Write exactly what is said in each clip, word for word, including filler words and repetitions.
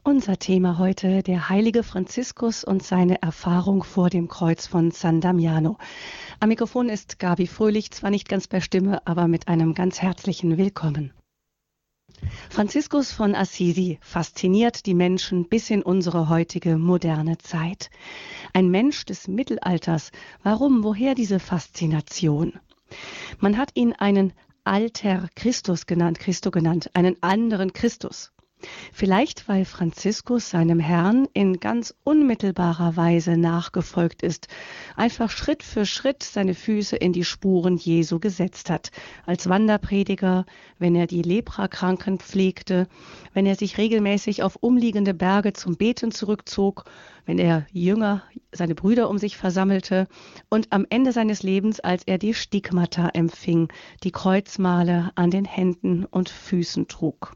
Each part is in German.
Unser Thema heute, der heilige Franziskus und seine Erfahrung vor dem Kreuz von San Damiano. Am Mikrofon ist Gabi Fröhlich, zwar nicht ganz bei Stimme, aber mit einem ganz herzlichen Willkommen. Franziskus von Assisi fasziniert die Menschen bis in unsere heutige moderne Zeit. Ein Mensch des Mittelalters. Warum, woher diese Faszination? Man hat ihn einen Alter Christus genannt, Christo genannt, einen anderen Christus. Vielleicht, weil Franziskus seinem Herrn in ganz unmittelbarer Weise nachgefolgt ist, einfach Schritt für Schritt seine Füße in die Spuren Jesu gesetzt hat. Als Wanderprediger, wenn er die Leprakranken pflegte, wenn er sich regelmäßig auf umliegende Berge zum Beten zurückzog, wenn er Jünger, seine Brüder um sich versammelte und am Ende seines Lebens, als er die Stigmata empfing, die Kreuzmale an den Händen und Füßen trug.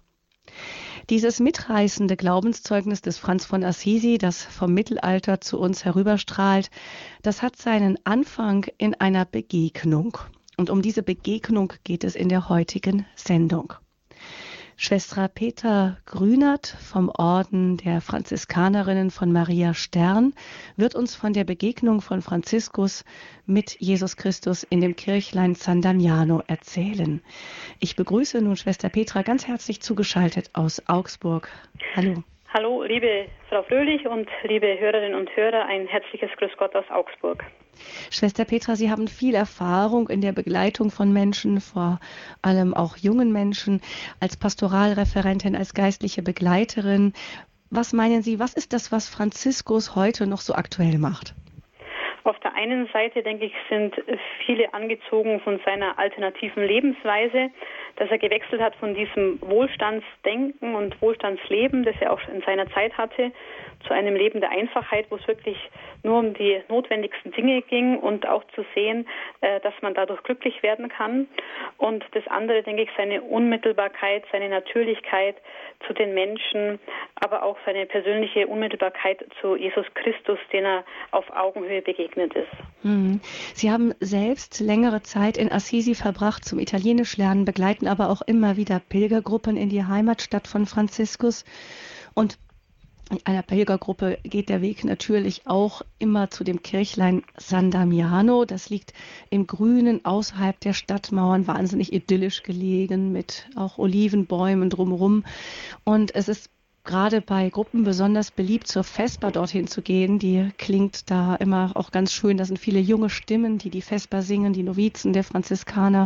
Dieses mitreißende Glaubenszeugnis des Franz von Assisi, das vom Mittelalter zu uns herüberstrahlt, das hat seinen Anfang in einer Begegnung. Und um diese Begegnung geht es in der heutigen Sendung. Schwester Petra Grünert vom Orden der Franziskanerinnen von Maria Stern wird uns von der Begegnung von Franziskus mit Jesus Christus in dem Kirchlein San Damiano erzählen. Ich begrüße nun Schwester Petra ganz herzlich zugeschaltet aus Augsburg. Hallo. Hallo, liebe Frau Fröhlich und liebe Hörerinnen und Hörer, ein herzliches Grüß Gott aus Augsburg. Schwester Petra, Sie haben viel Erfahrung in der Begleitung von Menschen, vor allem auch jungen Menschen, als Pastoralreferentin, als geistliche Begleiterin. Was meinen Sie, was ist das, was Franziskus heute noch so aktuell macht? Auf der einen Seite, denke ich, sind viele angezogen von seiner alternativen Lebensweise, dass er gewechselt hat von diesem Wohlstandsdenken und Wohlstandsleben, das er auch in seiner Zeit hatte, zu einem Leben der Einfachheit, wo es wirklich nur um die notwendigsten Dinge ging und auch zu sehen, dass man dadurch glücklich werden kann. Und das andere, denke ich, seine Unmittelbarkeit, seine Natürlichkeit zu den Menschen, aber auch seine persönliche Unmittelbarkeit zu Jesus Christus, den er auf Augenhöhe begegnet ist. Sie haben selbst längere Zeit in Assisi verbracht zum Italienisch lernen, begleiten aber auch immer wieder Pilgergruppen in die Heimatstadt von Franziskus. Und in einer Pilgergruppe geht der Weg natürlich auch immer zu dem Kirchlein San Damiano. Das liegt im Grünen außerhalb der Stadtmauern, wahnsinnig idyllisch gelegen mit auch Olivenbäumen drumherum. Und es ist gerade bei Gruppen besonders beliebt, zur Vesper dorthin zu gehen. Die klingt da immer auch ganz schön. Da sind viele junge Stimmen, die die Vesper singen, die Novizen der Franziskaner.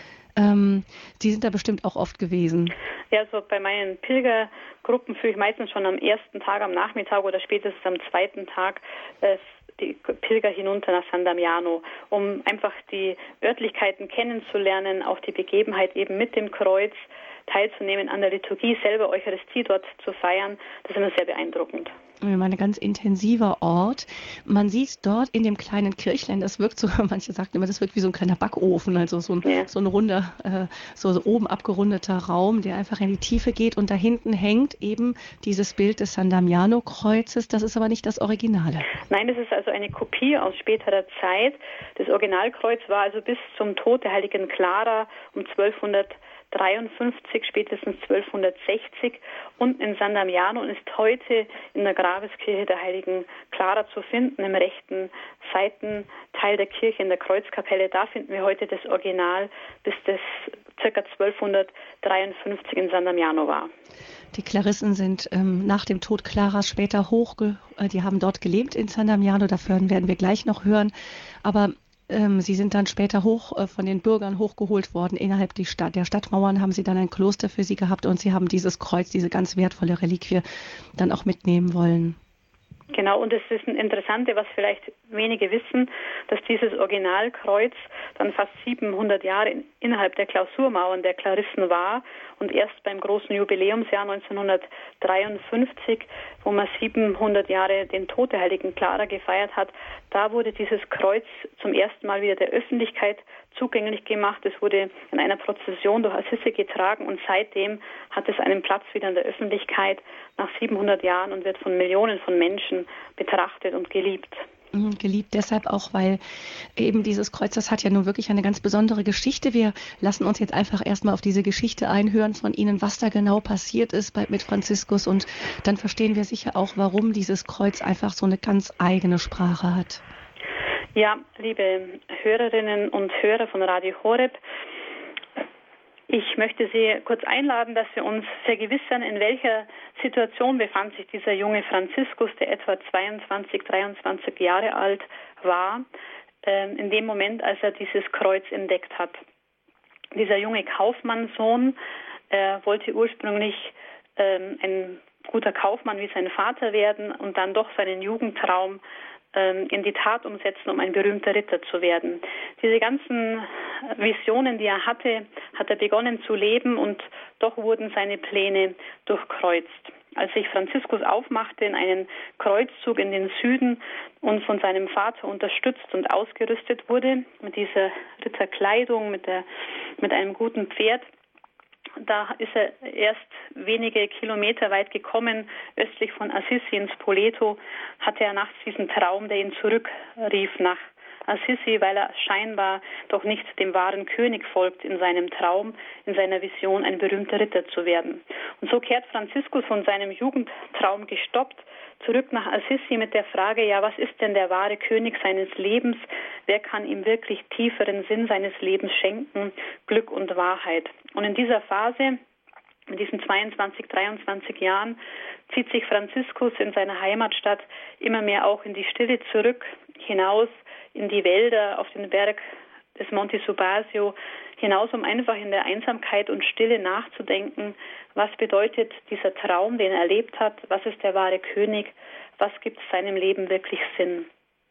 Ähm, die sind da bestimmt auch oft gewesen. Ja, also bei meinen Pilgergruppen führe ich meistens schon am ersten Tag, am Nachmittag oder spätestens am zweiten Tag äh, die Pilger hinunter nach San Damiano, um einfach die Örtlichkeiten kennenzulernen, auch die Begebenheit eben mit dem Kreuz teilzunehmen, an der Liturgie selber Eucharistie dort zu feiern. Das ist immer sehr beeindruckend. Ein ganz intensiver Ort. Man sieht dort in dem kleinen Kirchlein, das wirkt so, manche sagen immer, das wirkt wie so ein kleiner Backofen, also so ein, ja. so ein runder, äh, so, so oben abgerundeter Raum, der einfach in die Tiefe geht und da hinten hängt eben dieses Bild des San Damiano-Kreuzes. Das ist aber nicht das Originale. Nein, das ist also eine Kopie aus späterer Zeit. Das Originalkreuz war also bis zum Tod der heiligen Clara um zwölfhundertdreiundfünfzig, spätestens zwölfhundertsechzig unten in San Damiano und ist heute in der Grabeskirche der heiligen Clara zu finden, im rechten Seitenteil der Kirche in der Kreuzkapelle. Da finden wir heute das Original, bis das ca. zwölfhundertdreiundfünfzig in San Damiano war. Die Klarissen sind ähm, nach dem Tod Claras später hoch, äh, die haben dort gelebt in San Damiano, dafür werden wir gleich noch hören, aber Ähm, sie sind dann später hoch äh, von den Bürgern hochgeholt worden. Innerhalb die Stadt, der Stadtmauern haben sie dann ein Kloster für sie gehabt und sie haben dieses Kreuz, diese ganz wertvolle Reliquie, dann auch mitnehmen wollen. Genau, und es ist ein Interessante, was vielleicht wenige wissen, dass dieses Originalkreuz dann fast siebenhundert Jahre in, innerhalb der Klausurmauern der Klarissen war und erst beim großen Jubiläumsjahr neunzehnhundertdreiundfünfzig, wo man siebenhundert Jahre den Tod der heiligen Clara gefeiert hat, da wurde dieses Kreuz zum ersten Mal wieder der Öffentlichkeit zugänglich gemacht. Es wurde in einer Prozession durch Assisi getragen und seitdem hat es einen Platz wieder in der Öffentlichkeit nach siebenhundert Jahren und wird von Millionen von Menschen betrachtet und geliebt. Geliebt deshalb auch, weil eben dieses Kreuz, das hat ja nun wirklich eine ganz besondere Geschichte. Wir lassen uns jetzt einfach erstmal auf diese Geschichte einhören von Ihnen, was da genau passiert ist bei, mit Franziskus, und dann verstehen wir sicher auch, warum dieses Kreuz einfach so eine ganz eigene Sprache hat. Ja, liebe Hörerinnen und Hörer von Radio Horeb, ich möchte Sie kurz einladen, dass wir uns vergewissern, in welcher Situation befand sich dieser junge Franziskus, der etwa zweiundzwanzig, dreiundzwanzig Jahre alt war, in dem Moment, als er dieses Kreuz entdeckt hat. Dieser junge Kaufmannssohn äh, wollte ursprünglich ähm, ein guter Kaufmann wie sein Vater werden und dann doch seinen Jugendtraum in die Tat umsetzen, um ein berühmter Ritter zu werden. Diese ganzen Visionen, die er hatte, hat er begonnen zu leben, und doch wurden seine Pläne durchkreuzt. Als sich Franziskus aufmachte in einen Kreuzzug in den Süden und von seinem Vater unterstützt und ausgerüstet wurde, mit dieser Ritterkleidung, mit, der, mit einem guten Pferd, da ist er erst wenige Kilometer weit gekommen, östlich von Assisi in Spoleto, hatte er nachts diesen Traum, der ihn zurückrief nach Assisi, weil er scheinbar doch nicht dem wahren König folgt in seinem Traum, in seiner Vision, ein berühmter Ritter zu werden. Und so kehrt Franziskus von seinem Jugendtraum gestoppt zurück nach Assisi mit der Frage, ja, was ist denn der wahre König seines Lebens? Wer kann ihm wirklich tieferen Sinn seines Lebens schenken, Glück und Wahrheit? Und in dieser Phase, in diesen zweiundzwanzig, dreiundzwanzig Jahren, zieht sich Franziskus in seiner Heimatstadt immer mehr auch in die Stille zurück, hinaus in die Wälder, auf den Berg des Monte Subasio, hinaus, um einfach in der Einsamkeit und Stille nachzudenken, was bedeutet dieser Traum, den er erlebt hat, was ist der wahre König, was gibt seinem Leben wirklich Sinn.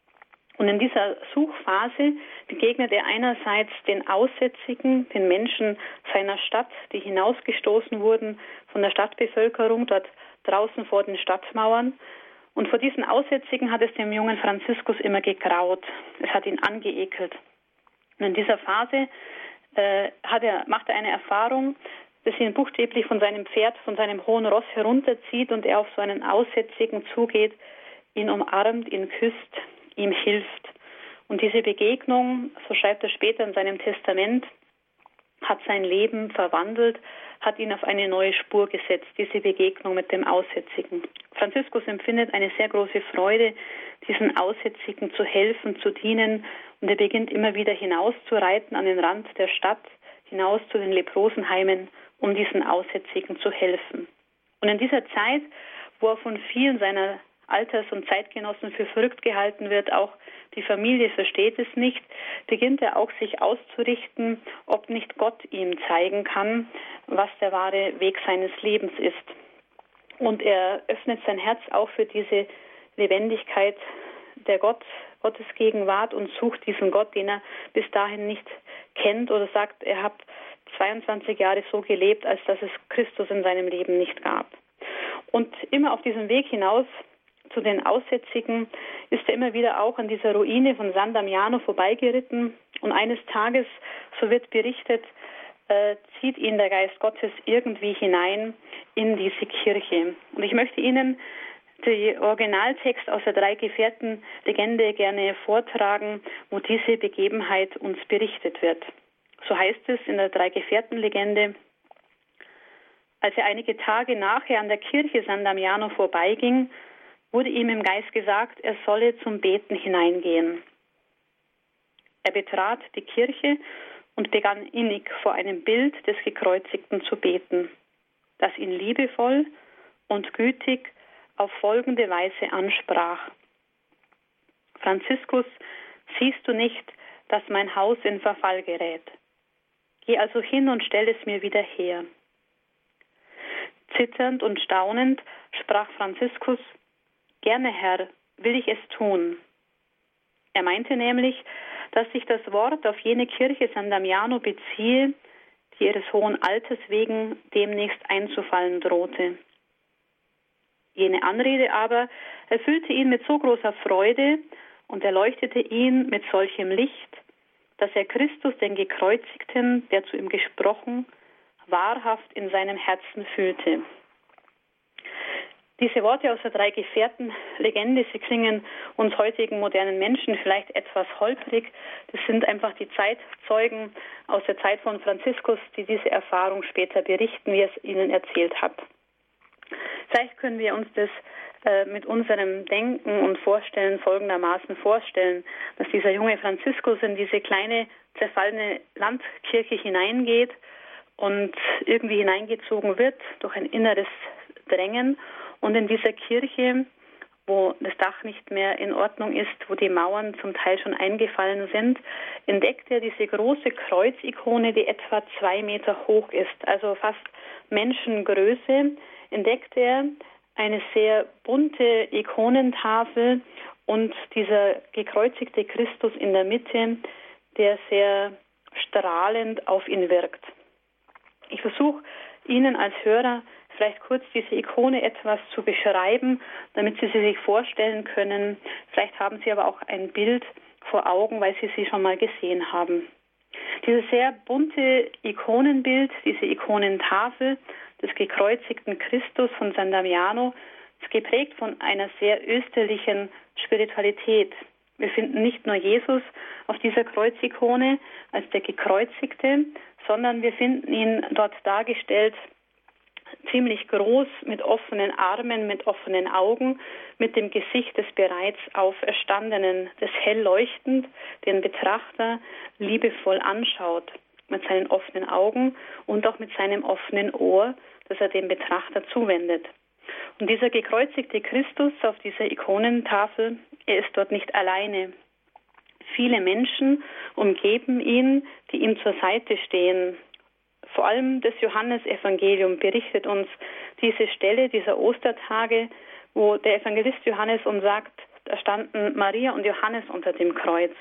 Und in dieser Suchphase begegnet er einerseits den Aussätzigen, den Menschen seiner Stadt, die hinausgestoßen wurden von der Stadtbevölkerung, dort draußen vor den Stadtmauern. Und vor diesen Aussätzigen hat es dem jungen Franziskus immer gegraut. Es hat ihn angeekelt. Und in dieser Phase äh, hat er, macht er eine Erfahrung, dass ihn buchstäblich von seinem Pferd, von seinem hohen Ross herunterzieht und er auf so einen Aussätzigen zugeht, ihn umarmt, ihn küsst, ihm hilft. Und diese Begegnung, so schreibt er später in seinem Testament, hat sein Leben verwandelt, hat ihn auf eine neue Spur gesetzt, diese Begegnung mit dem Aussätzigen. Franziskus empfindet eine sehr große Freude, diesen Aussätzigen zu helfen, zu dienen, und er beginnt immer wieder hinauszureiten an den Rand der Stadt, hinaus zu den Leprosenheimen, um diesen Aussätzigen zu helfen. Und in dieser Zeit, wo er von vielen seiner Alters- und Zeitgenossen für verrückt gehalten wird, auch die Familie versteht es nicht, beginnt er auch sich auszurichten, ob nicht Gott ihm zeigen kann, was der wahre Weg seines Lebens ist. Und er öffnet sein Herz auch für diese Lebendigkeit der Gott, Gottes Gegenwart, und sucht diesen Gott, den er bis dahin nicht kennt, oder sagt, er hat zweiundzwanzig Jahre so gelebt, als dass es Christus in seinem Leben nicht gab. Und immer auf diesem Weg hinaus zu den Aussätzigen ist er immer wieder auch an dieser Ruine von San Damiano vorbeigeritten, und eines Tages, so wird berichtet, äh, zieht ihn der Geist Gottes irgendwie hinein in diese Kirche. Und ich möchte Ihnen den Originaltext aus der Drei-Gefährten-Legende gerne vortragen, wo diese Begebenheit uns berichtet wird. So heißt es in der Drei-Gefährten-Legende: Als er einige Tage nachher an der Kirche San Damiano vorbeiging, wurde ihm im Geist gesagt, er solle zum Beten hineingehen. Er betrat die Kirche und begann innig vor einem Bild des Gekreuzigten zu beten, das ihn liebevoll und gütig auf folgende Weise ansprach: Franziskus, siehst du nicht, dass mein Haus in Verfall gerät? Geh also hin und stell es mir wieder her. Zitternd und staunend sprach Franziskus: Gerne, Herr, will ich es tun. Er meinte nämlich, dass sich das Wort auf jene Kirche San Damiano beziehe, die ihres hohen Alters wegen demnächst einzufallen drohte. Jene Anrede aber erfüllte ihn mit so großer Freude und erleuchtete ihn mit solchem Licht, dass er Christus, den Gekreuzigten, der zu ihm gesprochen, wahrhaft in seinem Herzen fühlte. Diese Worte aus der Drei-Gefährten-Legende, sie klingen uns heutigen modernen Menschen vielleicht etwas holprig. Das sind einfach die Zeitzeugen aus der Zeit von Franziskus, die diese Erfahrung später berichten, wie er es ihnen erzählt hat. Vielleicht können wir uns das äh, mit unserem Denken und Vorstellen folgendermaßen vorstellen, dass dieser junge Franziskus in diese kleine, zerfallene Landkirche hineingeht und irgendwie hineingezogen wird durch ein inneres Drängen. Und in dieser Kirche, wo das Dach nicht mehr in Ordnung ist, wo die Mauern zum Teil schon eingefallen sind, entdeckt er diese große Kreuzikone, die etwa zwei Meter hoch ist, also fast Menschengröße, entdeckt er eine sehr bunte Ikonentafel und dieser gekreuzigte Christus in der Mitte, der sehr strahlend auf ihn wirkt. Ich versuche Ihnen als Hörer vielleicht kurz diese Ikone etwas zu beschreiben, damit Sie sie sich vorstellen können. Vielleicht haben Sie aber auch ein Bild vor Augen, weil Sie sie schon mal gesehen haben. Dieses sehr bunte Ikonenbild, diese Ikonentafel des gekreuzigten Christus von San Damiano, ist geprägt von einer sehr österlichen Spiritualität. Wir finden nicht nur Jesus auf dieser Kreuzikone als der Gekreuzigte, sondern wir finden ihn dort dargestellt ziemlich groß, mit offenen Armen, mit offenen Augen, mit dem Gesicht des bereits Auferstandenen, das hell leuchtend den Betrachter liebevoll anschaut, mit seinen offenen Augen und auch mit seinem offenen Ohr, das er dem Betrachter zuwendet. Und dieser gekreuzigte Christus auf dieser Ikonentafel, er ist dort nicht alleine. Viele Menschen umgeben ihn, die ihm zur Seite stehen. Vor allem das Johannesevangelium berichtet uns diese Stelle dieser Ostertage, wo der Evangelist Johannes uns sagt, da standen Maria und Johannes unter dem Kreuz.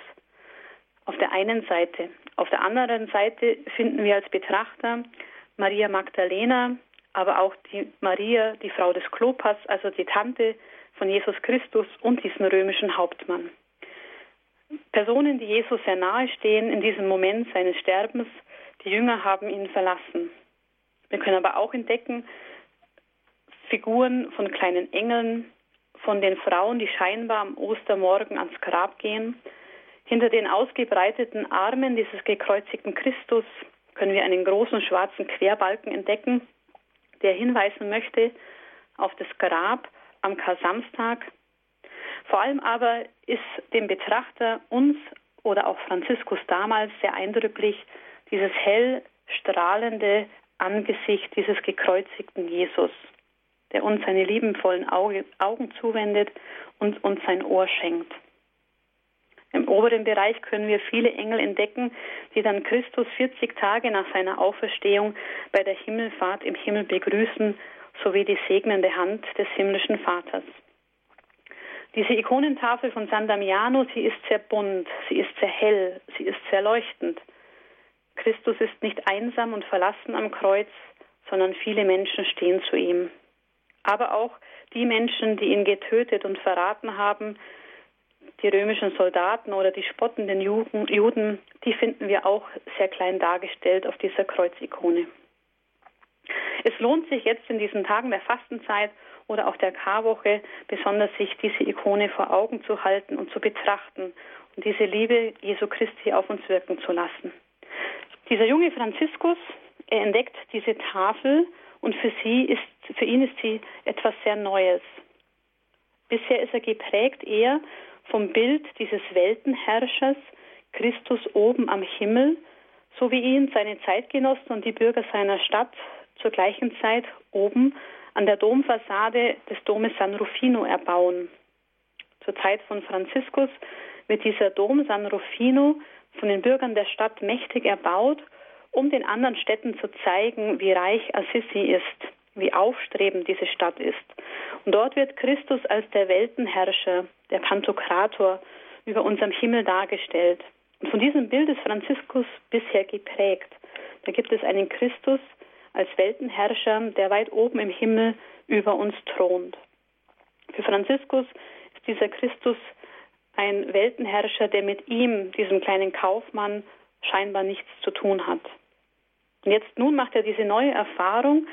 Auf der einen Seite. Auf der anderen Seite finden wir als Betrachter Maria Magdalena, aber auch die Maria, die Frau des Klopas, also die Tante von Jesus Christus und diesen römischen Hauptmann. Personen, die Jesus sehr nahe stehen in diesem Moment seines Sterbens. Die Jünger haben ihn verlassen. Wir können aber auch entdecken Figuren von kleinen Engeln, von den Frauen, die scheinbar am Ostermorgen ans Grab gehen. Hinter den ausgebreiteten Armen dieses gekreuzigten Christus können wir einen großen schwarzen Querbalken entdecken, der hinweisen möchte auf das Grab am Kar-Samstag. Vor allem aber ist dem Betrachter, uns oder auch Franziskus damals sehr eindrücklich, dieses hell strahlende Angesicht dieses gekreuzigten Jesus, der uns seine liebenvollen Augen zuwendet und uns sein Ohr schenkt. Im oberen Bereich können wir viele Engel entdecken, die dann Christus vierzig Tage nach seiner Auferstehung bei der Himmelfahrt im Himmel begrüßen, sowie die segnende Hand des himmlischen Vaters. Diese Ikonentafel von San Damiano, sie ist sehr bunt, sie ist sehr hell, sie ist sehr leuchtend. Christus ist nicht einsam und verlassen am Kreuz, sondern viele Menschen stehen zu ihm. Aber auch die Menschen, die ihn getötet und verraten haben, die römischen Soldaten oder die spottenden Juden, die finden wir auch sehr klein dargestellt auf dieser Kreuzikone. Es lohnt sich jetzt in diesen Tagen der Fastenzeit oder auch der Karwoche besonders, sich diese Ikone vor Augen zu halten und zu betrachten und diese Liebe Jesu Christi auf uns wirken zu lassen. Dieser junge Franziskus, er entdeckt diese Tafel und für sie ist, für ihn ist sie etwas sehr Neues. Bisher ist er geprägt eher vom Bild dieses Weltenherrschers, Christus oben am Himmel, so wie ihn seine Zeitgenossen und die Bürger seiner Stadt zur gleichen Zeit oben an der Domfassade des Domes San Rufino erbauen. Zur Zeit von Franziskus wird dieser Dom San Rufino von den Bürgern der Stadt mächtig erbaut, um den anderen Städten zu zeigen, wie reich Assisi ist, wie aufstrebend diese Stadt ist. Und dort wird Christus als der Weltenherrscher, der Pantokrator über unserem Himmel dargestellt. Und von diesem Bild ist Franziskus bisher geprägt. Da gibt es einen Christus als Weltenherrscher, der weit oben im Himmel über uns thront. Für Franziskus ist dieser Christus ein Weltenherrscher, der mit ihm, diesem kleinen Kaufmann, scheinbar nichts zu tun hat. Und jetzt nun macht er diese neue Erfahrung,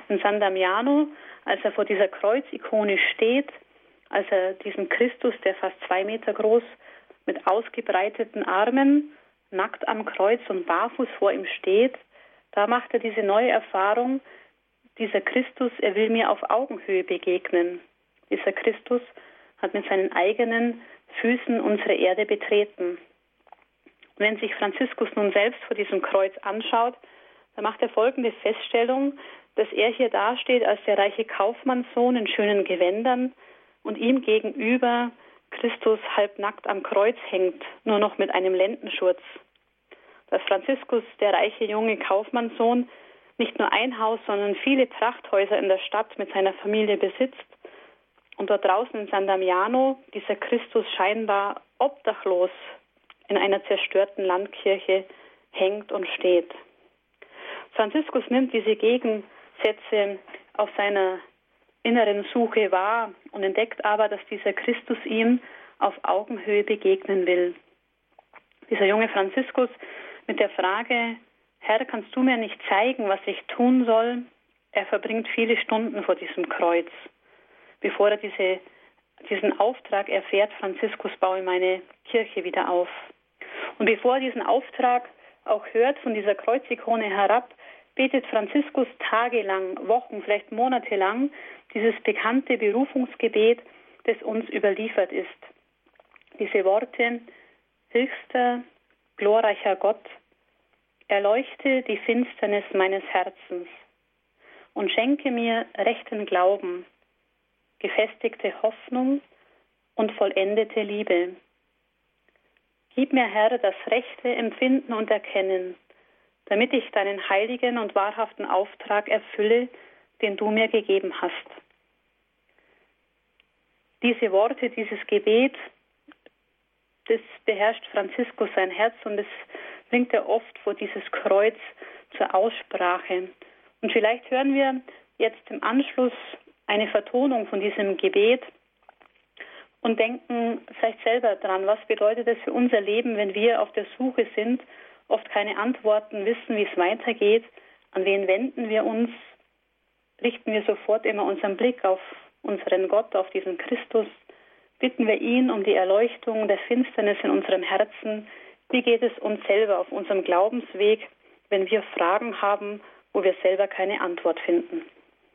in San Damiano, als er vor dieser Kreuzikone steht, als er diesen Christus, der fast zwei Meter groß, mit ausgebreiteten Armen, nackt am Kreuz und barfuß vor ihm steht, da macht er diese neue Erfahrung, dieser Christus, er will mir auf Augenhöhe begegnen. Dieser Christus hat mit seinen eigenen Füßen unsere Erde betreten. Und wenn sich Franziskus nun selbst vor diesem Kreuz anschaut, dann macht er folgende Feststellung, dass er hier dasteht als der reiche Kaufmannssohn in schönen Gewändern und ihm gegenüber Christus halbnackt am Kreuz hängt, nur noch mit einem Lendenschurz. Dass Franziskus, der reiche junge Kaufmannssohn, nicht nur ein Haus, sondern viele Prachthäuser in der Stadt mit seiner Familie besitzt und dort draußen in San Damiano dieser Christus scheinbar obdachlos in einer zerstörten Landkirche hängt und steht. Franziskus nimmt diese Gegensätze auf seiner inneren Suche wahr und entdeckt aber, dass dieser Christus ihm auf Augenhöhe begegnen will. Dieser junge Franziskus mit der Frage, Herr, kannst du mir nicht zeigen, was ich tun soll? Er verbringt viele Stunden vor diesem Kreuz. Bevor er diese, diesen Auftrag erfährt, Franziskus, baue meine Kirche wieder auf. Und bevor er diesen Auftrag auch hört von dieser Kreuzikone herab, betet Franziskus tagelang, Wochen, vielleicht monatelang dieses bekannte Berufungsgebet, das uns überliefert ist. Diese Worte, höchster, glorreicher Gott, erleuchte die Finsternis meines Herzens und schenke mir rechten Glauben, gefestigte Hoffnung und vollendete Liebe. Gib mir, Herr, das rechte Empfinden und Erkennen, damit ich deinen heiligen und wahrhaften Auftrag erfülle, den du mir gegeben hast. Diese Worte, dieses Gebet, das beherrscht Franziskus sein Herz und das bringt er oft vor dieses Kreuz zur Aussprache. Und vielleicht hören wir jetzt im Anschluss eine Vertonung von diesem Gebet und denken vielleicht selber dran, was bedeutet es für unser Leben, wenn wir auf der Suche sind, oft keine Antworten wissen, wie es weitergeht, an wen wenden wir uns, richten wir sofort immer unseren Blick auf unseren Gott, auf diesen Christus, bitten wir ihn um die Erleuchtung der Finsternis in unserem Herzen. Wie geht es uns selber auf unserem Glaubensweg, wenn wir Fragen haben, wo wir selber keine Antwort finden?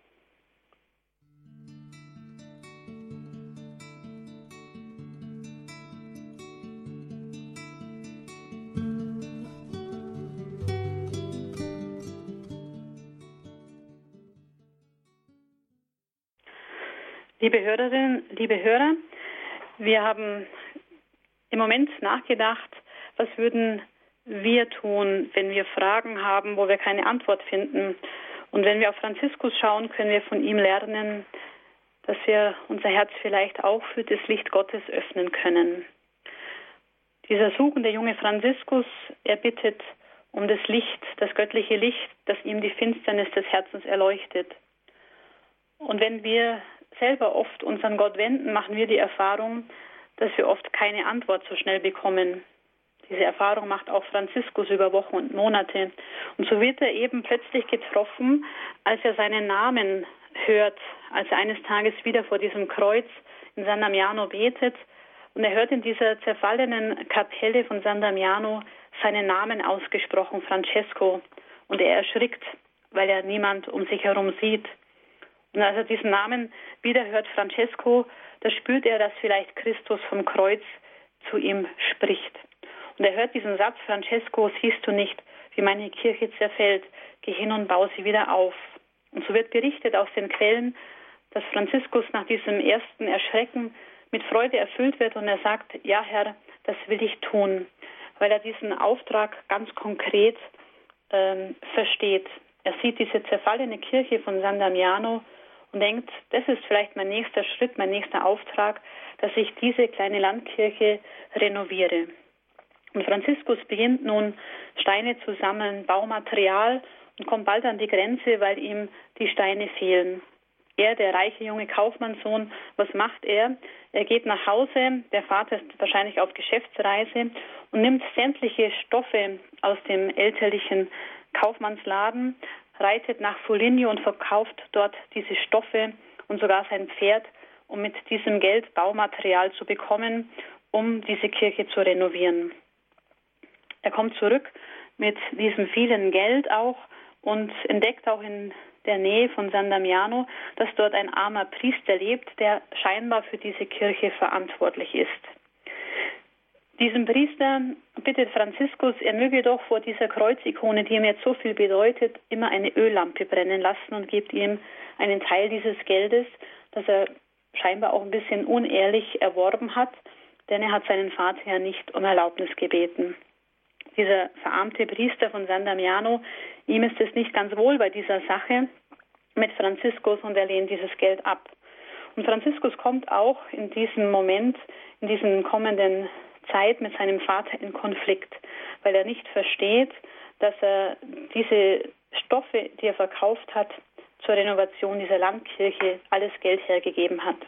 Liebe Hörerinnen, liebe Hörer, wir haben im Moment nachgedacht, was würden wir tun, wenn wir Fragen haben, wo wir keine Antwort finden. Und wenn wir auf Franziskus schauen, können wir von ihm lernen, dass wir unser Herz vielleicht auch für das Licht Gottes öffnen können. Dieser suchende junge Franziskus, er bittet um das Licht, das göttliche Licht, das ihm die Finsternis des Herzens erleuchtet. Und wenn wir selber oft uns an Gott wenden, machen wir die Erfahrung, dass wir oft keine Antwort so schnell bekommen. Diese Erfahrung macht auch Franziskus über Wochen und Monate. Und so wird er eben plötzlich getroffen, als er seinen Namen hört, als er eines Tages wieder vor diesem Kreuz in San Damiano betet. Und er hört in dieser zerfallenen Kapelle von San Damiano seinen Namen ausgesprochen, Francesco. Und er erschrickt, weil er niemand um sich herum sieht. Und als er diesen Namen wieder hört, Francesco, da spürt er, dass vielleicht Christus vom Kreuz zu ihm spricht. Und er hört diesen Satz, Francesco, siehst du nicht, wie meine Kirche zerfällt, geh hin und bau sie wieder auf. Und so wird berichtet aus den Quellen, dass Franziskus nach diesem ersten Erschrecken mit Freude erfüllt wird und er sagt, ja Herr, das will ich tun, weil er diesen Auftrag ganz konkret ähm, versteht. Er sieht diese zerfallene Kirche von San Damiano und denkt, das ist vielleicht mein nächster Schritt, mein nächster Auftrag, dass ich diese kleine Landkirche renoviere. Und Franziskus beginnt nun Steine zu sammeln, Baumaterial und kommt bald an die Grenze, weil ihm die Steine fehlen. Er, der reiche junge Kaufmannssohn, was macht er? Er geht nach Hause, der Vater ist wahrscheinlich auf Geschäftsreise und nimmt sämtliche Stoffe aus dem elterlichen Kaufmannsladen, reitet nach Foligno und verkauft dort diese Stoffe und sogar sein Pferd, um mit diesem Geld Baumaterial zu bekommen, um diese Kirche zu renovieren. Er kommt zurück mit diesem vielen Geld auch und entdeckt auch in der Nähe von San Damiano, dass dort ein armer Priester lebt, der scheinbar für diese Kirche verantwortlich ist. Diesem Priester bittet Franziskus, er möge doch vor dieser Kreuzikone, die ihm jetzt so viel bedeutet, immer eine Öllampe brennen lassen und gibt ihm einen Teil dieses Geldes, das er scheinbar auch ein bisschen unehrlich erworben hat, denn er hat seinen Vater ja nicht um Erlaubnis gebeten. Dieser verarmte Priester von San Damiano, ihm ist es nicht ganz wohl bei dieser Sache mit Franziskus und er lehnt dieses Geld ab. Und Franziskus kommt auch in diesem Moment, in diesem kommenden Zeit mit seinem Vater in Konflikt, weil er nicht versteht, dass er diese Stoffe, die er verkauft hat, zur Renovation dieser Landkirche alles Geld hergegeben hat.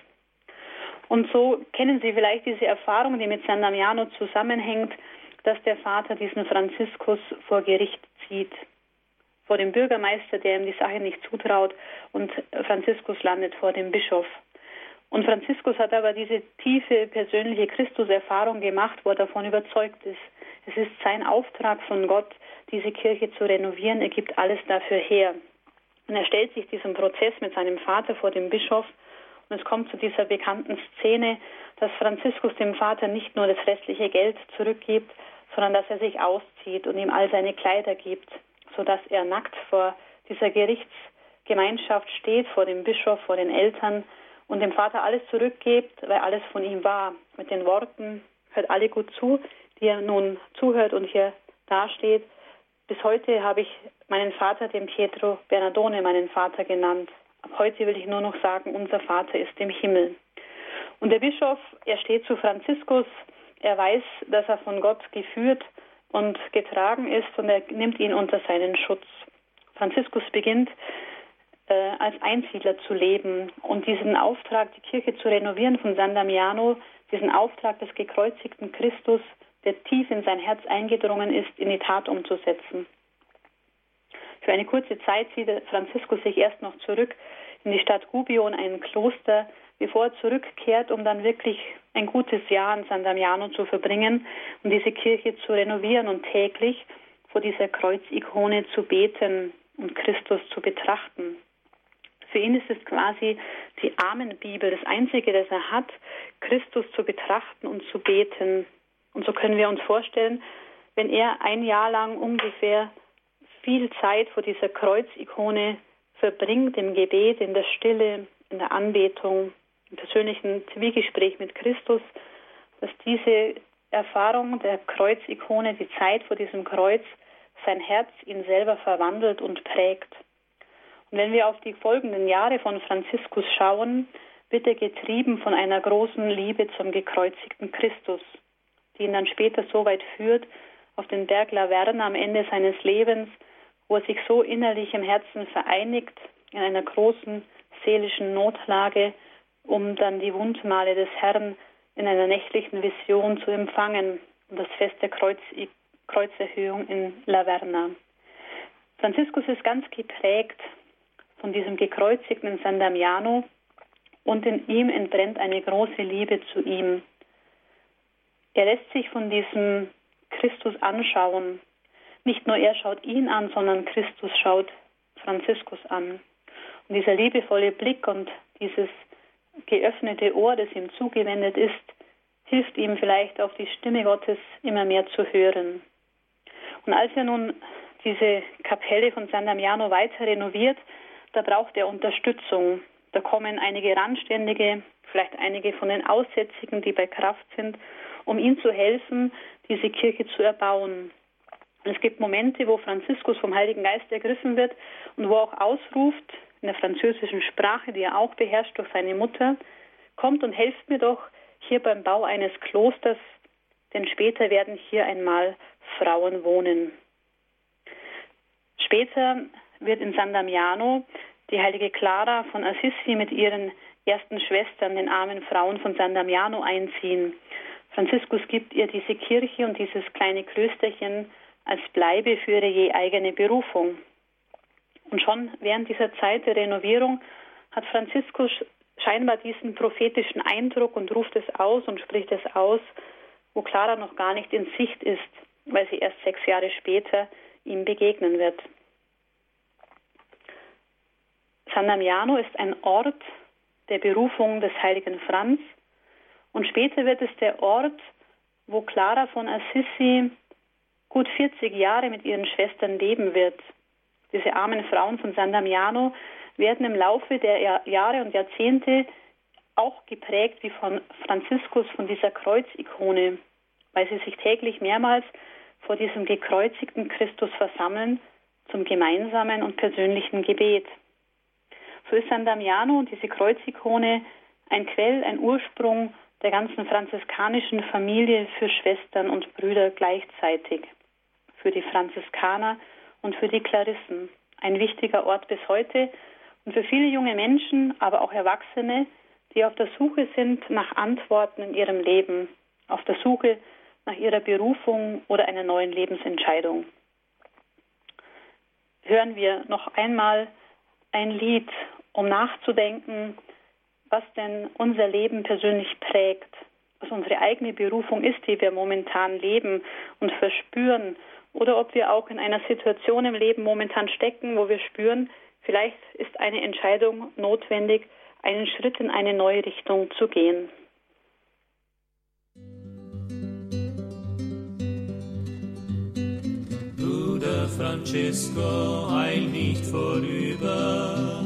Und so kennen Sie vielleicht diese Erfahrung, die mit San Damiano zusammenhängt, dass der Vater diesen Franziskus vor Gericht zieht, vor dem Bürgermeister, der ihm die Sache nicht zutraut, und Franziskus landet vor dem Bischof. Und Franziskus hat aber diese tiefe persönliche Christuserfahrung gemacht, wo er davon überzeugt ist. Es ist sein Auftrag von Gott, diese Kirche zu renovieren. Er gibt alles dafür her. Und er stellt sich diesem Prozess mit seinem Vater vor dem Bischof. Und es kommt zu dieser bekannten Szene, dass Franziskus dem Vater nicht nur das restliche Geld zurückgibt, sondern dass er sich auszieht und ihm all seine Kleider gibt, sodass er nackt vor dieser Gerichtsgemeinschaft steht, vor dem Bischof, vor den Eltern, und dem Vater alles zurückgibt, weil alles von ihm war. Mit den Worten, hört alle gut zu, die er nun zuhört und hier dasteht. Bis heute habe ich meinen Vater, den Pietro Bernardone, meinen Vater genannt. Ab heute will ich nur noch sagen, unser Vater ist im Himmel. Und der Bischof, er steht zu Franziskus, er weiß, dass er von Gott geführt und getragen ist und er nimmt ihn unter seinen Schutz. Franziskus beginnt äh, als Einsiedler zu leben und diesen Auftrag, die Kirche zu renovieren von San Damiano, diesen Auftrag des gekreuzigten Christus, der tief in sein Herz eingedrungen ist, in die Tat umzusetzen. Für eine kurze Zeit zieht Franziskus sich erst noch zurück in die Stadt Gubbio, in ein Kloster, bevor er zurückkehrt, um dann wirklich ein gutes Jahr in San Damiano zu verbringen und diese Kirche zu renovieren und täglich vor dieser Kreuzikone zu beten und Christus zu betrachten. Für ihn ist es quasi die Amenbibel, das Einzige, das er hat, Christus zu betrachten und zu beten. Und so können wir uns vorstellen, wenn er ein Jahr lang ungefähr viel Zeit vor dieser Kreuzikone verbringt, im Gebet, in der Stille, in der Anbetung, im persönlichen Zwiegespräch mit Christus, dass diese Erfahrung der Kreuzikone, die Zeit vor diesem Kreuz, sein Herz ihn selber verwandelt und prägt. Und wenn wir auf die folgenden Jahre von Franziskus schauen, wird er getrieben von einer großen Liebe zum gekreuzigten Christus, die ihn dann später so weit führt, auf den Berg Laverna am Ende seines Lebens, wo er sich so innerlich im Herzen vereinigt, in einer großen seelischen Notlage, um dann die Wundmale des Herrn in einer nächtlichen Vision zu empfangen und das Fest der Kreuz, Kreuzerhöhung in Laverna. Franziskus ist ganz geprägt von diesem gekreuzigten San Damiano und in ihm entbrennt eine große Liebe zu ihm. Er lässt sich von diesem Christus anschauen. Nicht nur er schaut ihn an, sondern Christus schaut Franziskus an. Und dieser liebevolle Blick und dieses geöffnete Ohr, das ihm zugewendet ist, hilft ihm vielleicht auf die Stimme Gottes immer mehr zu hören. Und als er nun diese Kapelle von San Damiano weiter renoviert, da braucht er Unterstützung. Da kommen einige Randständige, vielleicht einige von den Aussätzigen, die bei Kraft sind, um ihm zu helfen, diese Kirche zu erbauen. Und es gibt Momente, wo Franziskus vom Heiligen Geist ergriffen wird und wo auch ausruft, in der französischen Sprache, die er auch beherrscht durch seine Mutter, kommt und helft mir doch hier beim Bau eines Klosters, denn später werden hier einmal Frauen wohnen. Später wird in San Damiano die heilige Clara von Assisi mit ihren ersten Schwestern, den armen Frauen von San Damiano, einziehen. Franziskus gibt ihr diese Kirche und dieses kleine Klösterchen als Bleibe für ihre je eigene Berufung. Und schon während dieser Zeit der Renovierung hat Franziskus scheinbar diesen prophetischen Eindruck und ruft es aus und spricht es aus, wo Clara noch gar nicht in Sicht ist, weil sie erst sechs Jahre später ihm begegnen wird. San Damiano ist ein Ort der Berufung des heiligen Franz und später wird es der Ort, wo Clara von Assisi gut vierzig Jahre mit ihren Schwestern leben wird. Diese armen Frauen von San Damiano werden im Laufe der Jahre und Jahrzehnte auch geprägt wie von Franziskus von dieser Kreuzikone, weil sie sich täglich mehrmals vor diesem gekreuzigten Christus versammeln zum gemeinsamen und persönlichen Gebet. So ist San Damiano und diese Kreuzikone ein Quell, ein Ursprung der ganzen franziskanischen Familie für Schwestern und Brüder gleichzeitig, für die Franziskaner und für die Klarissen. Ein wichtiger Ort bis heute und für viele junge Menschen, aber auch Erwachsene, die auf der Suche sind nach Antworten in ihrem Leben, auf der Suche nach ihrer Berufung oder einer neuen Lebensentscheidung. Hören wir noch einmal ein Lied, um nachzudenken, was denn unser Leben persönlich prägt, was unsere eigene Berufung ist, die wir momentan leben und verspüren, oder ob wir auch in einer Situation im Leben momentan stecken, wo wir spüren, vielleicht ist eine Entscheidung notwendig, einen Schritt in eine neue Richtung zu gehen. Bruder Francesco, eil nicht vorüber,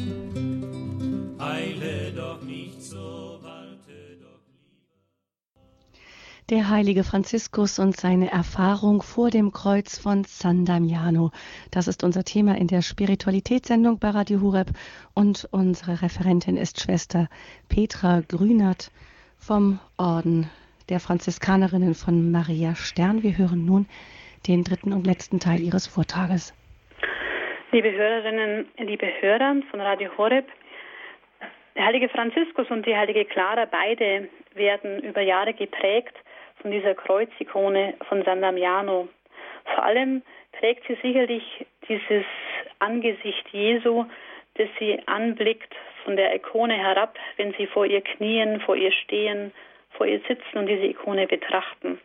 eile doch nicht so, warte doch lieber. Der heilige Franziskus und seine Erfahrung vor dem Kreuz von San Damiano. Das ist unser Thema in der Spiritualitätssendung bei Radio Horeb. Und unsere Referentin ist Schwester Petra Grünert vom Orden der Franziskanerinnen von Maria Stern. Wir hören nun den dritten und letzten Teil Ihres Vortrages. Liebe Hörerinnen, liebe Hörer von Radio Horeb, der heilige Franziskus und die heilige Clara, beide werden über Jahre geprägt von dieser Kreuzikone von San Damiano. Vor allem prägt sie sicherlich dieses Angesicht Jesu, das sie anblickt von der Ikone herab, wenn sie vor ihr knien, vor ihr stehen, vor ihr sitzen und diese Ikone betrachten.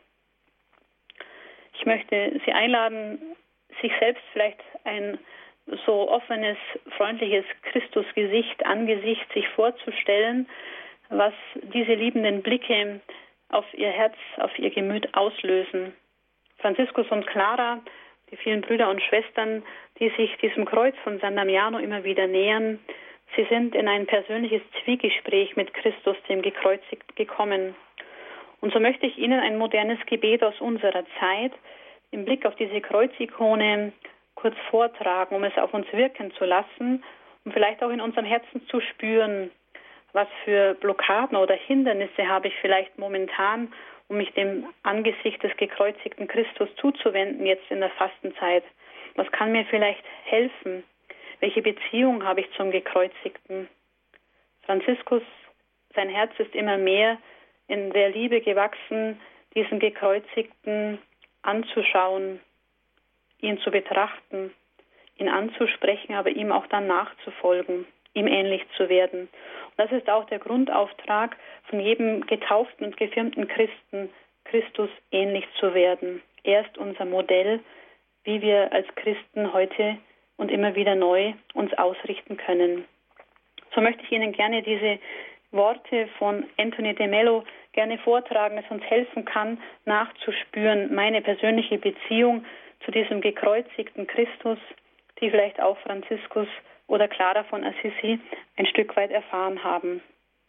Ich möchte Sie einladen, sich selbst vielleicht ein so offenes, freundliches Christusgesicht, Angesicht sich vorzustellen, was diese liebenden Blicke auf ihr Herz, auf ihr Gemüt auslösen. Franziskus und Clara, die vielen Brüder und Schwestern, die sich diesem Kreuz von San Damiano immer wieder nähern, sie sind in ein persönliches Zwiegespräch mit Christus, dem Gekreuzigt, gekommen. Und so möchte ich Ihnen ein modernes Gebet aus unserer Zeit im Blick auf diese Kreuzikone kurz vortragen, um es auf uns wirken zu lassen, um vielleicht auch in unserem Herzen zu spüren, was für Blockaden oder Hindernisse habe ich vielleicht momentan, um mich dem Angesicht des gekreuzigten Christus zuzuwenden, jetzt in der Fastenzeit. Was kann mir vielleicht helfen? Welche Beziehung habe ich zum Gekreuzigten? Franziskus, sein Herz ist immer mehr in der Liebe gewachsen, diesen Gekreuzigten anzuschauen, ihn zu betrachten, ihn anzusprechen, aber ihm auch dann nachzufolgen, ihm ähnlich zu werden. Und das ist auch der Grundauftrag von jedem getauften und gefirmten Christen, Christus ähnlich zu werden. Er ist unser Modell, wie wir als Christen heute und immer wieder neu uns ausrichten können. So möchte ich Ihnen gerne diese Worte von Anthony de Mello gerne vortragen, das uns helfen kann, nachzuspüren, meine persönliche Beziehung zu diesem gekreuzigten Christus, die vielleicht auch Franziskus oder Clara von Assisi ein Stück weit erfahren haben.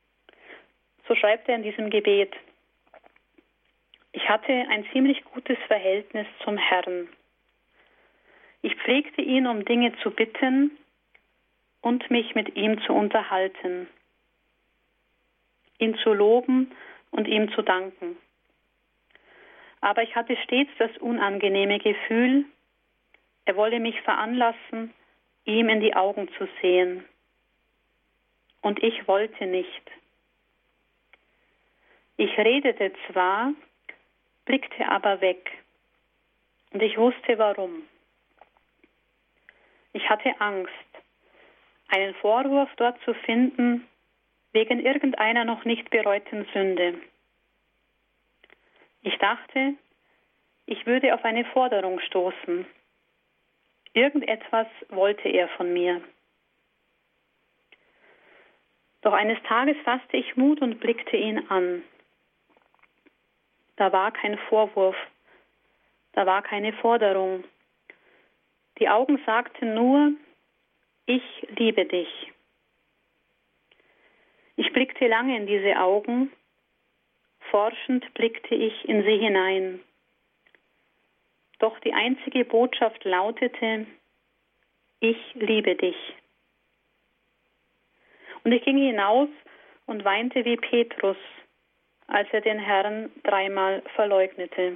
So schreibt er in diesem Gebet: Ich hatte ein ziemlich gutes Verhältnis zum Herrn. Ich pflegte ihn, um Dinge zu bitten und mich mit ihm zu unterhalten, ihn zu loben und ihm zu danken. Aber ich hatte stets das unangenehme Gefühl, er wolle mich veranlassen, ihm in die Augen zu sehen. Und ich wollte nicht. Ich redete zwar, blickte aber weg. Und ich wusste warum. Ich hatte Angst, einen Vorwurf dort zu finden, wegen irgendeiner noch nicht bereuten Sünde. Ich dachte, ich würde auf eine Forderung stoßen. Irgendetwas wollte er von mir. Doch eines Tages fasste ich Mut und blickte ihn an. Da war kein Vorwurf, da war keine Forderung. Die Augen sagten nur, ich liebe dich. Ich blickte lange in diese Augen, forschend blickte ich in sie hinein. Doch die einzige Botschaft lautete, ich liebe dich. Und ich ging hinaus und weinte wie Petrus, als er den Herrn dreimal verleugnete.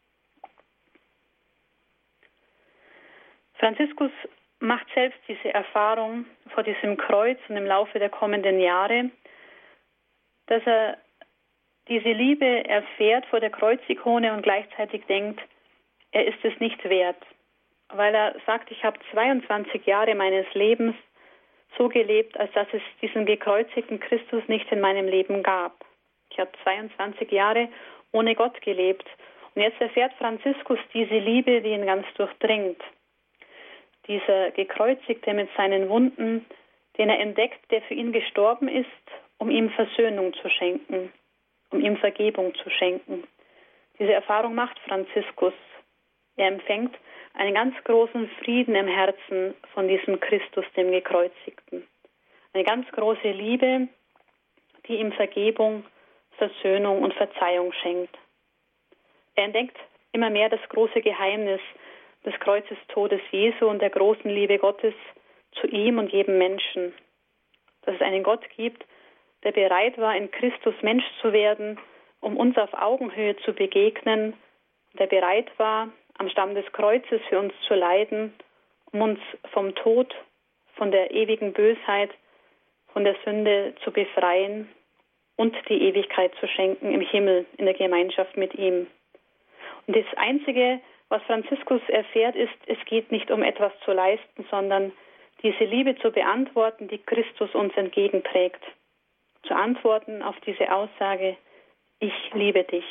Franziskus macht selbst diese Erfahrung vor diesem Kreuz und im Laufe der kommenden Jahre, dass er diese Liebe erfährt vor der Kreuzikone und gleichzeitig denkt, er ist es nicht wert, weil er sagt, ich habe zweiundzwanzig Jahre meines Lebens so gelebt, als dass es diesen gekreuzigten Christus nicht in meinem Leben gab. Ich habe zweiundzwanzig Jahre ohne Gott gelebt. Und jetzt erfährt Franziskus diese Liebe, die ihn ganz durchdringt. Dieser Gekreuzigte mit seinen Wunden, den er entdeckt, der für ihn gestorben ist, um ihm Versöhnung zu schenken, um ihm Vergebung zu schenken. Diese Erfahrung macht Franziskus. Er empfängt einen ganz großen Frieden im Herzen von diesem Christus, dem Gekreuzigten. Eine ganz große Liebe, die ihm Vergebung, Versöhnung und Verzeihung schenkt. Er entdeckt immer mehr das große Geheimnis des Kreuzestodes Jesu und der großen Liebe Gottes zu ihm und jedem Menschen. Dass es einen Gott gibt, der bereit war, in Christus Mensch zu werden, um uns auf Augenhöhe zu begegnen, der bereit war, am Stamm des Kreuzes für uns zu leiden, um uns vom Tod, von der ewigen Bösheit, von der Sünde zu befreien und die Ewigkeit zu schenken im Himmel, in der Gemeinschaft mit ihm. Und das Einzige, was Franziskus erfährt, ist, es geht nicht um etwas zu leisten, sondern diese Liebe zu beantworten, die Christus uns entgegenträgt. Zu antworten auf diese Aussage, ich liebe dich.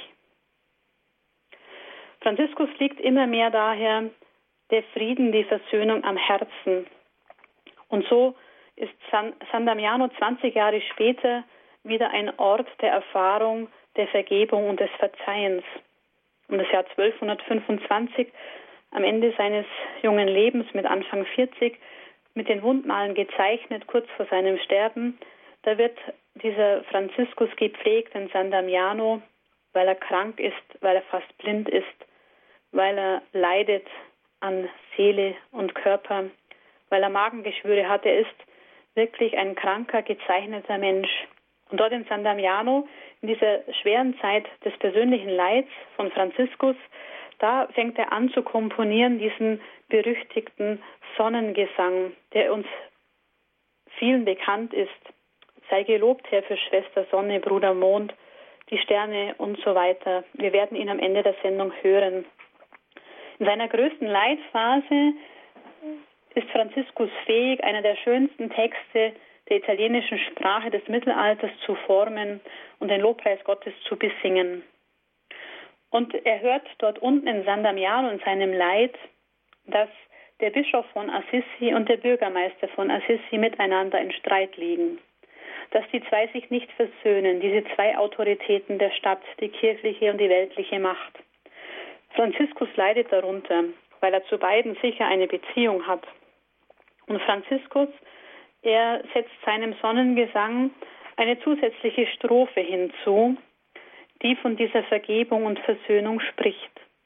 Franziskus liegt immer mehr daher der Frieden, die Versöhnung am Herzen. Und so ist San, San Damiano zwanzig Jahre später wieder ein Ort der Erfahrung, der Vergebung und des Verzeihens. Um das Jahr zwölfhundertfünfundzwanzig, am Ende seines jungen Lebens mit Anfang vierzig, mit den Wundmalen gezeichnet, kurz vor seinem Sterben, da wird dieser Franziskus gepflegt in San Damiano, weil er krank ist, weil er fast blind ist, weil er leidet an Seele und Körper, weil er Magengeschwüre hat. Er ist wirklich ein kranker, gezeichneter Mensch. Und dort in San Damiano, in dieser schweren Zeit des persönlichen Leids von Franziskus, da fängt er an zu komponieren, diesen berüchtigten Sonnengesang, der uns vielen bekannt ist. Sei gelobt, Herr, für Schwester Sonne, Bruder Mond, die Sterne und so weiter. Wir werden ihn am Ende der Sendung hören. In seiner größten Leidphase ist Franziskus fähig, einer der schönsten Texte der italienischen Sprache des Mittelalters zu formen und den Lobpreis Gottes zu besingen. Und er hört dort unten in San Damiano in seinem Leid, dass der Bischof von Assisi und der Bürgermeister von Assisi miteinander in Streit liegen. Dass die zwei sich nicht versöhnen, diese zwei Autoritäten der Stadt, die kirchliche und die weltliche Macht. Franziskus leidet darunter, weil er zu beiden sicher eine Beziehung hat. Und Franziskus, er setzt seinem Sonnengesang eine zusätzliche Strophe hinzu, die von dieser Vergebung und Versöhnung spricht.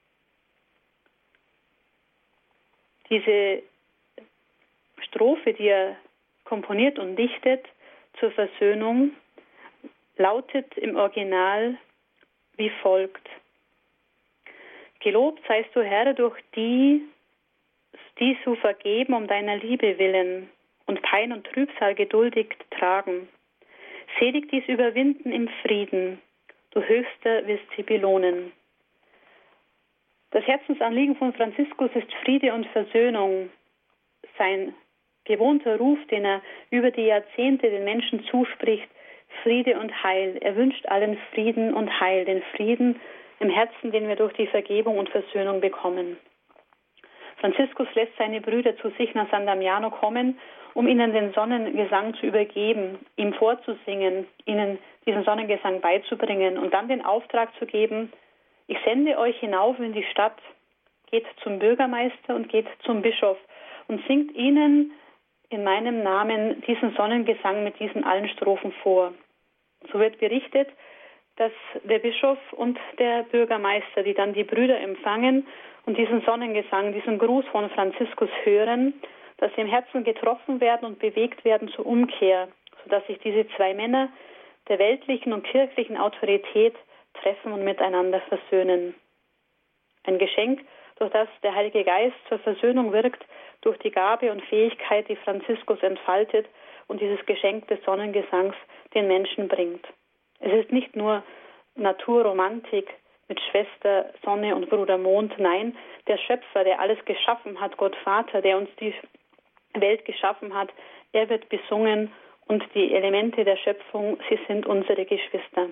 Diese Strophe, die er komponiert und dichtet zur Versöhnung, lautet im Original wie folgt. Gelobt seist du, Herr, durch die, die so vergeben um deiner Liebe willen und Pein und Trübsal geduldig tragen. Selig dies überwinden im Frieden, du Höchster wirst sie belohnen. Das Herzensanliegen von Franziskus ist Friede und Versöhnung. sein gewohnter Ruf, den er über die Jahrzehnte den Menschen zuspricht, Friede und Heil. Er wünscht allen Frieden und Heil, den Frieden im Herzen, den wir durch die Vergebung und Versöhnung bekommen. Franziskus lässt seine Brüder zu sich nach San Damiano kommen, um ihnen den Sonnengesang zu übergeben, ihm vorzusingen, ihnen diesen Sonnengesang beizubringen und dann den Auftrag zu geben: Ich sende euch hinauf in die Stadt, geht zum Bürgermeister und geht zum Bischof und singt ihnen in meinem Namen diesen Sonnengesang mit diesen allen Strophen vor. So wird berichtet, dass der Bischof und der Bürgermeister, die dann die Brüder empfangen und diesen Sonnengesang, diesen Gruß von Franziskus hören, dass sie im Herzen getroffen werden und bewegt werden zur Umkehr, sodass sich diese zwei Männer der weltlichen und kirchlichen Autorität treffen und miteinander versöhnen. Ein Geschenk, durch das der Heilige Geist zur Versöhnung wirkt, durch die Gabe und Fähigkeit, die Franziskus entfaltet und dieses Geschenk des Sonnengesangs den Menschen bringt. Es ist nicht nur Naturromantik mit Schwester Sonne und Bruder Mond, nein, der Schöpfer, der alles geschaffen hat, Gott Vater, der uns die Welt geschaffen hat, er wird besungen und die Elemente der Schöpfung, sie sind unsere Geschwister.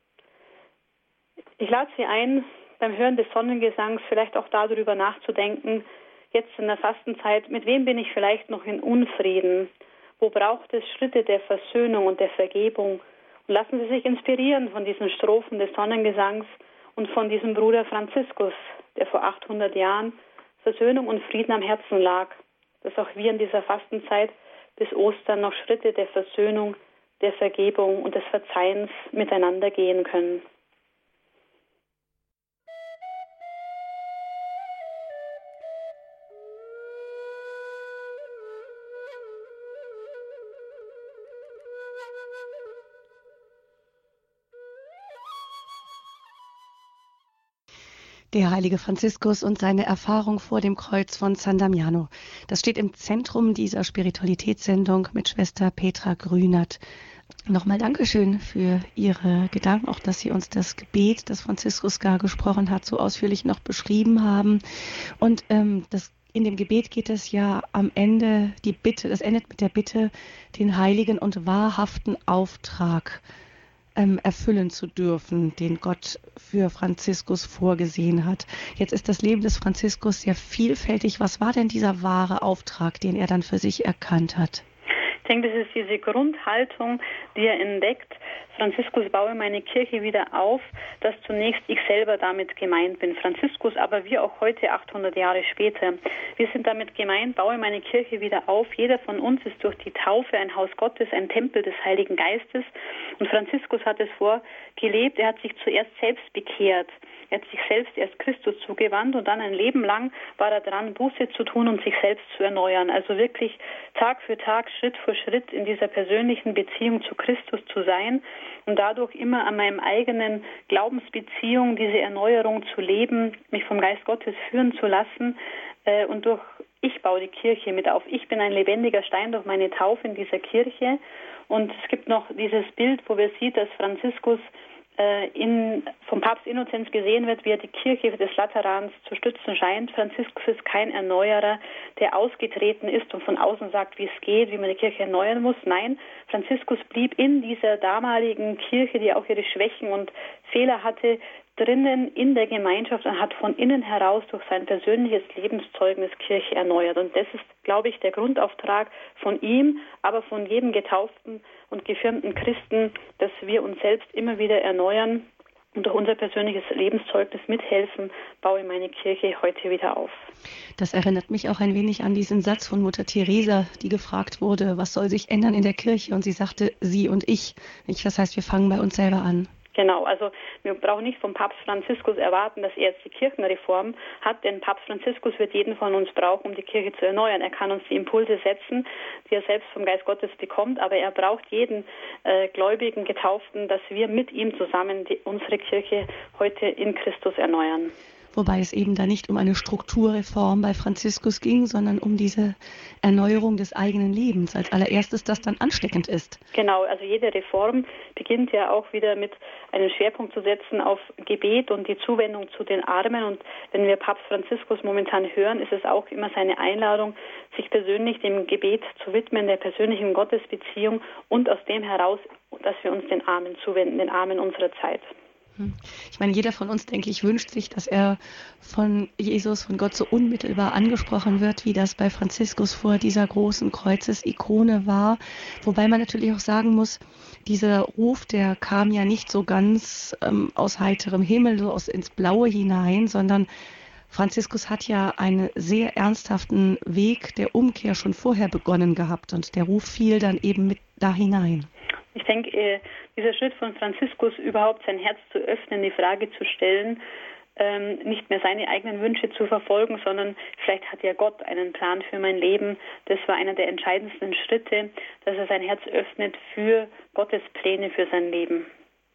Ich lade Sie ein, beim Hören des Sonnengesangs vielleicht auch darüber nachzudenken, jetzt in der Fastenzeit, mit wem bin ich vielleicht noch in Unfrieden? Wo braucht es Schritte der Versöhnung und der Vergebung? Und lassen Sie sich inspirieren von diesen Strophen des Sonnengesangs und von diesem Bruder Franziskus, der vor achthundert Jahren Versöhnung und Frieden am Herzen lag, dass auch wir in dieser Fastenzeit bis Ostern noch Schritte der Versöhnung, der Vergebung und des Verzeihens miteinander gehen können. Der heilige Franziskus und seine Erfahrung vor dem Kreuz von San Damiano. Das steht im Zentrum dieser Spiritualitätssendung mit Schwester Petra Grünert. Nochmal Dankeschön für Ihre Gedanken, auch dass Sie uns das Gebet, das Franziskus gar gesprochen hat, so ausführlich noch beschrieben haben. Und ähm, das in dem Gebet geht es ja am Ende die Bitte, das endet mit der Bitte, den heiligen und wahrhaften Auftrag Ähm, erfüllen zu dürfen, den Gott für Franziskus vorgesehen hat. Jetzt ist das Leben des Franziskus sehr vielfältig. Was war denn dieser wahre Auftrag, den er dann für sich erkannt hat? Ich denke, das ist diese Grundhaltung, die er entdeckt. Franziskus, baue meine Kirche wieder auf, dass zunächst ich selber damit gemeint bin. Franziskus, aber wir auch heute, achthundert Jahre später. Wir sind damit gemeint, baue meine Kirche wieder auf. Jeder von uns ist durch die Taufe ein Haus Gottes, ein Tempel des Heiligen Geistes. Und Franziskus hat es vorgelebt. Er hat sich zuerst selbst bekehrt. Er hat sich selbst erst Christus zugewandt und dann ein Leben lang war er dran, Buße zu tun und sich selbst zu erneuern. Also wirklich Tag für Tag, Schritt für Schritt in dieser persönlichen Beziehung zu Christus zu sein und dadurch immer an meinem eigenen Glaubensbeziehung diese Erneuerung zu leben, mich vom Geist Gottes führen zu lassen äh, und durch ich baue die Kirche mit auf. Ich bin ein lebendiger Stein durch meine Taufe in dieser Kirche. Und es gibt noch dieses Bild, wo wir sehen, dass Franziskus In, vom Papst Innozenz gesehen wird, wie er die Kirche des Laterans zu stützen scheint. Franziskus ist kein Erneuerer, der ausgetreten ist und von außen sagt, wie es geht, wie man die Kirche erneuern muss. Nein, Franziskus blieb in dieser damaligen Kirche, die auch ihre Schwächen und Fehler hatte, drinnen in der Gemeinschaft und hat von innen heraus durch sein persönliches Lebenszeugnis Kirche erneuert. Und das ist, glaube ich, der Grundauftrag von ihm, aber von jedem getauften und gefirmten Christen, dass wir uns selbst immer wieder erneuern und durch unser persönliches Lebenszeugnis mithelfen, baue meine Kirche heute wieder auf. Das erinnert mich auch ein wenig an diesen Satz von Mutter Teresa, die gefragt wurde, was soll sich ändern in der Kirche? Und sie sagte, sie und ich. Das heißt, wir fangen bei uns selber an. Genau, also wir brauchen nicht vom Papst Franziskus erwarten, dass er jetzt die Kirchenreform hat, denn Papst Franziskus wird jeden von uns brauchen, um die Kirche zu erneuern. Er kann uns die Impulse setzen, die er selbst vom Geist Gottes bekommt, aber er braucht jeden äh, gläubigen Getauften, dass wir mit ihm zusammen die, unsere Kirche heute in Christus erneuern. wobei es eben da nicht um eine Strukturreform bei Franziskus ging, sondern um diese Erneuerung des eigenen Lebens als allererstes, das dann ansteckend ist. Genau, also jede Reform beginnt ja auch wieder mit einem Schwerpunkt zu setzen auf Gebet und die Zuwendung zu den Armen. Und wenn wir Papst Franziskus momentan hören, ist es auch immer seine Einladung, sich persönlich dem Gebet zu widmen, der persönlichen Gottesbeziehung und aus dem heraus, dass wir uns den Armen zuwenden, den Armen unserer Zeit. Ich meine, jeder von uns, denke ich, wünscht sich, dass er von Jesus, von Gott so unmittelbar angesprochen wird, wie das bei Franziskus vor dieser großen Kreuzesikone war. Wobei man natürlich auch sagen muss, dieser Ruf, der kam ja nicht so ganz ähm, aus heiterem Himmel, so aus ins Blaue hinein, sondern Franziskus hat ja einen sehr ernsthaften Weg der Umkehr schon vorher begonnen gehabt und der Ruf fiel dann eben mit da hinein. Ich denke, dieser Schritt von Franziskus, überhaupt sein Herz zu öffnen, die Frage zu stellen, ähm, nicht mehr seine eigenen Wünsche zu verfolgen, sondern vielleicht hat ja Gott einen Plan für mein Leben. Das war einer der entscheidendsten Schritte, dass er sein Herz öffnet für Gottes Pläne für sein Leben.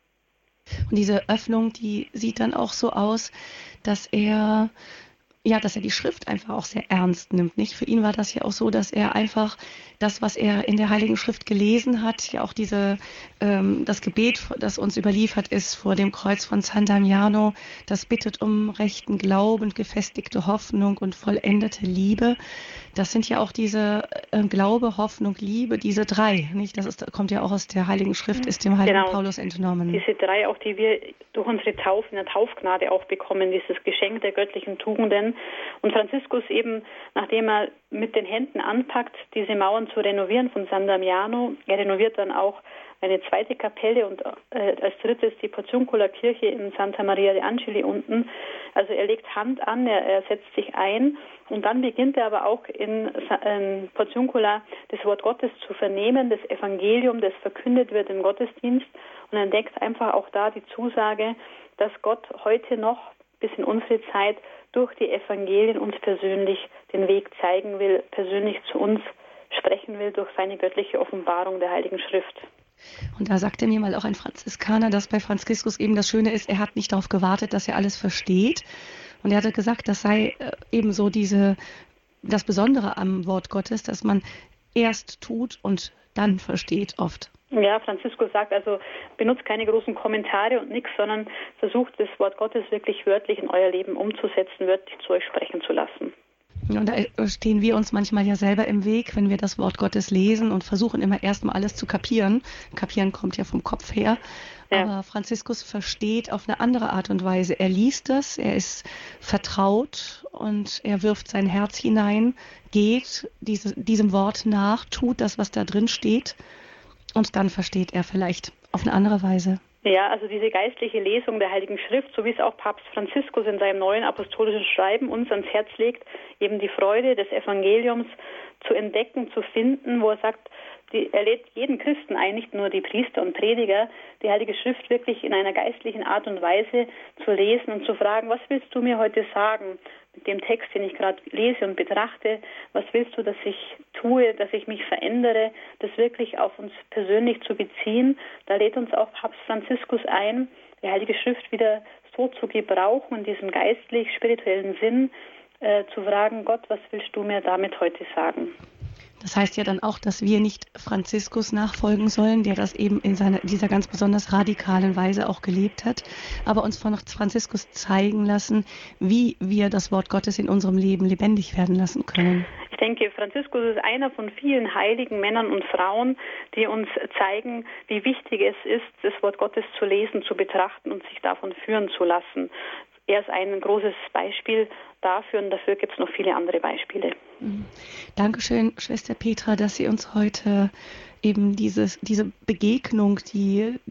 Und diese Öffnung, die sieht dann auch so aus, dass er ja, dass er die Schrift einfach auch sehr ernst nimmt, nicht? Für ihn war das ja auch so, dass er einfach das, was er in der Heiligen Schrift gelesen hat, ja auch diese, ähm, das Gebet, das uns überliefert ist vor dem Kreuz von San Damiano, das bittet um rechten Glauben, gefestigte Hoffnung und vollendete Liebe. Das sind ja auch diese äh, Glaube, Hoffnung, Liebe, diese drei, nicht? Das ist, kommt ja auch aus der Heiligen Schrift, ist dem Heiligen Genau. Paulus entnommen. Diese drei, auch die wir durch unsere Taufe, in der Taufgnade auch bekommen, dieses Geschenk der göttlichen Tugenden. Und Franziskus eben, nachdem er mit den Händen anpackt, diese Mauern zu renovieren von San Damiano, er renoviert dann auch eine zweite Kapelle und äh, als drittes die Porziuncola-Kirche in Santa Maria de Angeli unten. Also er legt Hand an, er, er setzt sich ein und dann beginnt er aber auch in äh, Porziuncola das Wort Gottes zu vernehmen, das Evangelium, das verkündet wird im Gottesdienst und er entdeckt einfach auch da die Zusage, dass Gott heute noch bis in unsere Zeit durch die Evangelien uns persönlich den Weg zeigen will, persönlich zu uns sprechen will durch seine göttliche Offenbarung der Heiligen Schrift. Und da sagte mir mal auch ein Franziskaner, dass bei Franziskus eben das Schöne ist, er hat nicht darauf gewartet, dass er alles versteht. Und er hatte gesagt, das sei eben so diese, das Besondere am Wort Gottes, dass man erst tut und dann versteht oft. Ja, Franziskus sagt also, benutzt keine großen Kommentare und nichts, sondern versucht das Wort Gottes wirklich wörtlich in euer Leben umzusetzen, wörtlich zu euch sprechen zu lassen. Und da stehen wir uns manchmal ja selber im Weg, wenn wir das Wort Gottes lesen und versuchen immer erstmal alles zu kapieren. Kapieren kommt ja vom Kopf her. Ja. Aber Franziskus versteht auf eine andere Art und Weise. Er liest das, er ist vertraut und er wirft sein Herz hinein, geht diese, diesem Wort nach, tut das, was da drin steht. Und dann versteht er vielleicht auf eine andere Weise. Ja, also diese geistliche Lesung der Heiligen Schrift, so wie es auch Papst Franziskus in seinem neuen apostolischen Schreiben uns ans Herz legt, eben die Freude des Evangeliums zu entdecken, zu finden, wo er sagt, die, er lädt jeden Christen ein, nicht nur die Priester und Prediger, die Heilige Schrift wirklich in einer geistlichen Art und Weise zu lesen und zu fragen, was willst du mir heute sagen? Mit dem Text, den ich gerade lese und betrachte, was willst du, dass ich tue, dass ich mich verändere, das wirklich auf uns persönlich zu beziehen. Da lädt uns auch Papst Franziskus ein, die Heilige Schrift wieder so zu gebrauchen, in diesem geistlich-spirituellen Sinn, äh, zu fragen, Gott, was willst du mir damit heute sagen? Das heißt ja dann auch, dass wir nicht Franziskus nachfolgen sollen, der das eben in seiner, dieser ganz besonders radikalen Weise auch gelebt hat, aber uns von Franziskus zeigen lassen, wie wir das Wort Gottes in unserem Leben lebendig werden lassen können. Ich denke, Franziskus ist einer von vielen heiligen Männern und Frauen, die uns zeigen, wie wichtig es ist, das Wort Gottes zu lesen, zu betrachten und sich davon führen zu lassen. Er ist ein großes Beispiel dafür und dafür gibt es noch viele andere Beispiele. Dankeschön, Schwester Petra, dass Sie uns heute eben dieses, diese Begegnung, die,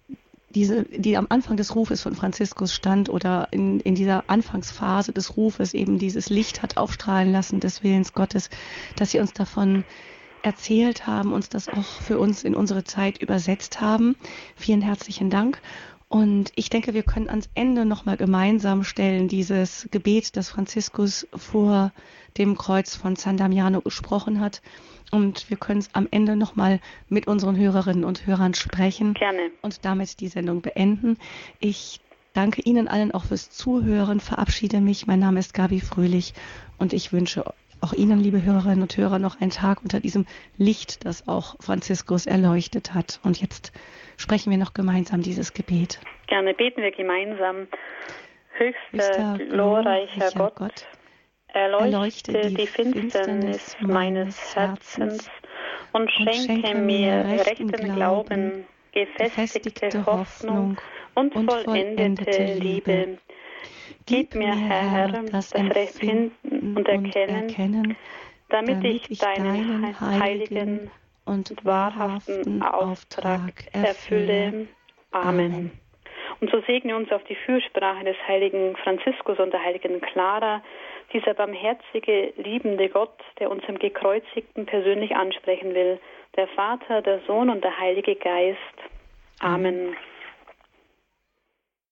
diese, die am Anfang des Rufes von Franziskus stand oder in, in dieser Anfangsphase des Rufes eben dieses Licht hat aufstrahlen lassen des Willens Gottes, dass Sie uns davon erzählt haben, uns das auch für uns in unsere Zeit übersetzt haben. Vielen herzlichen Dank. Und ich denke, wir können ans Ende nochmal gemeinsam stellen, dieses Gebet, das Franziskus vor dem Kreuz von San Damiano gesprochen hat. Und wir können es am Ende nochmal mit unseren Hörerinnen und Hörern sprechen. Gerne. Und damit die Sendung beenden. Ich danke Ihnen allen auch fürs Zuhören, verabschiede mich. Mein Name ist Gabi Fröhlich und ich wünsche auch Ihnen, liebe Hörerinnen und Hörer, noch einen Tag unter diesem Licht, das auch Franziskus erleuchtet hat. Und jetzt sprechen wir noch gemeinsam dieses Gebet. Gerne beten wir gemeinsam. Höchster, Höchster glorreicher Gott, Gott, erleuchte, erleuchte die Finsternis meines Herzens und, und schenke mir rechten Glauben, Glauben gefestigte, gefestigte Hoffnung und, und vollendete Liebe. Gib mir, Herr, das Empfinden und Erkennen, erkennen damit, damit ich deinen heiligen und wahrhaften Auftrag erfülle. Amen. Und so segne uns auf die Fürsprache des heiligen Franziskus und der heiligen Clara, dieser barmherzige, liebende Gott, der uns im Gekreuzigten persönlich ansprechen will, der Vater, der Sohn und der Heilige Geist. Amen. Amen.